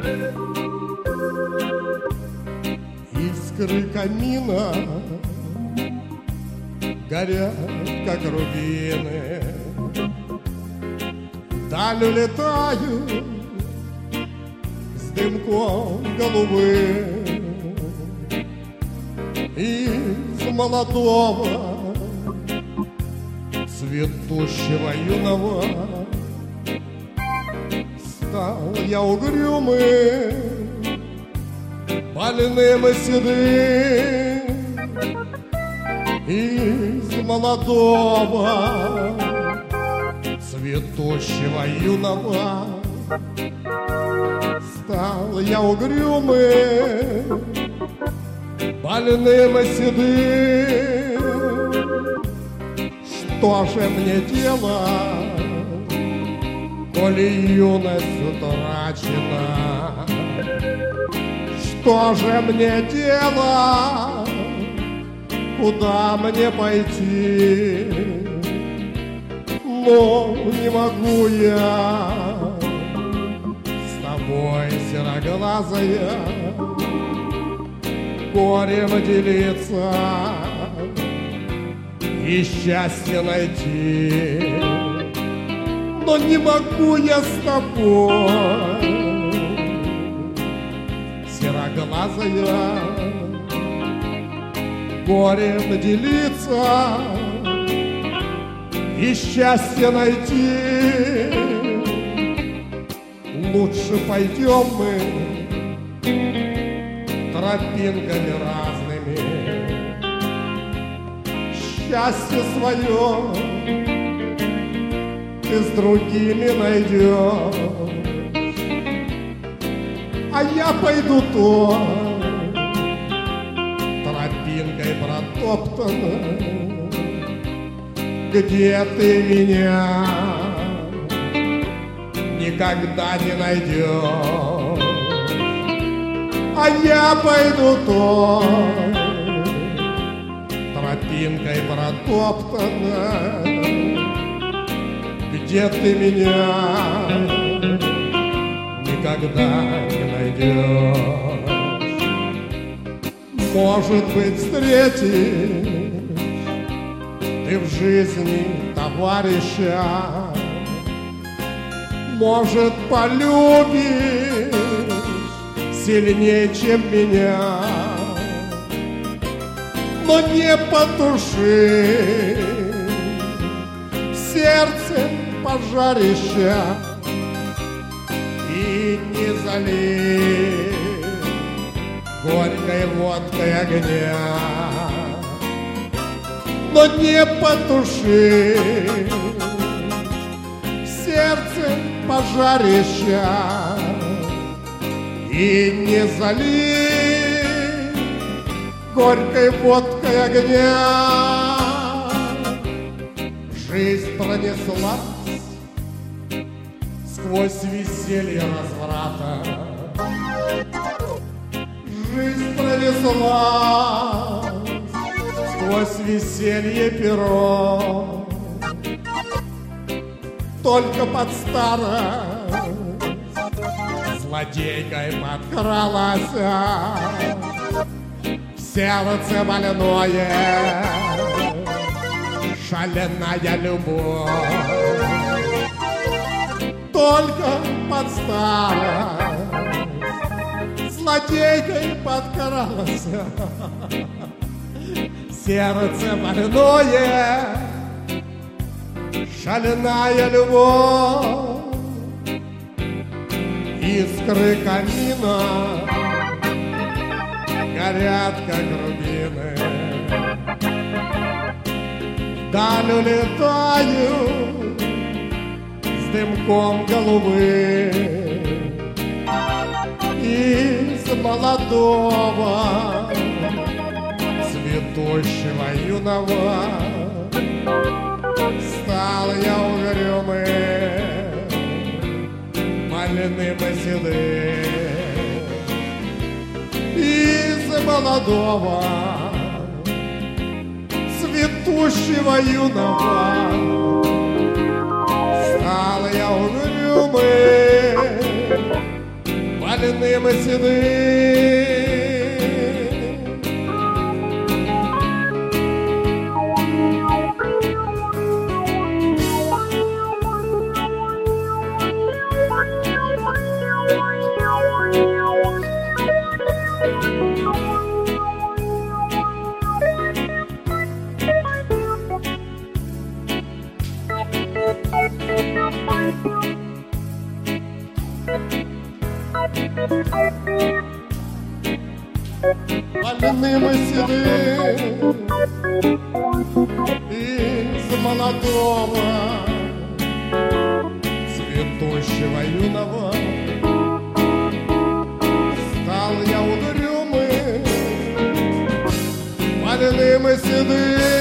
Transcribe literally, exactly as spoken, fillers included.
Искры камина горят, как рубины, вдаль улетаю с дымком голубым. Из молодого, цветущего юного стал я угрюмым, больным и седым. Из молодого, цветущего юного стал я угрюмым, больным и седым. Что же мне делать, коли юность утрачена? Что же мне делать, куда мне пойти? Но не могу я с тобой, сероглазая, горем делиться и счастье найти. Но не могу я с тобой, сероглазая, горем делиться и счастье найти. Лучше пойдем мы тропинками разными, счастье свое ты с другими найдешь, а я пойду той тропинкой протоптанной, где ты меня никогда не найдешь. А я пойду той тропинкой протоптанной, где ты меня никогда не найдешь. Может быть, встретишь ты в жизни товарища, может, полюбишь сильнее, чем меня, но не потуши сердце пожарища и не залей горькой водкой огня, но не потуши сердце пожарища и не залей горькой водкой огня. Жизнь пронеслась сквозь веселье разврата, жизнь пронеслась сквозь веселье перо, только под старость злодейкой подкралась в сердце больное шаленая любовь. Только под старость злодейкой подкралась сердце больное шаленая любовь. Искры камина горят, как рубины, вдаль улетаю с дымком голубым. Из молодого, цветущего юного стал я угрюмым, больным и седым. Из молодого, цветущего юного стал я угрюмым, Валяными седым. Валяными седым из молодого цветущего юного стал я угрюмым. Валяными седым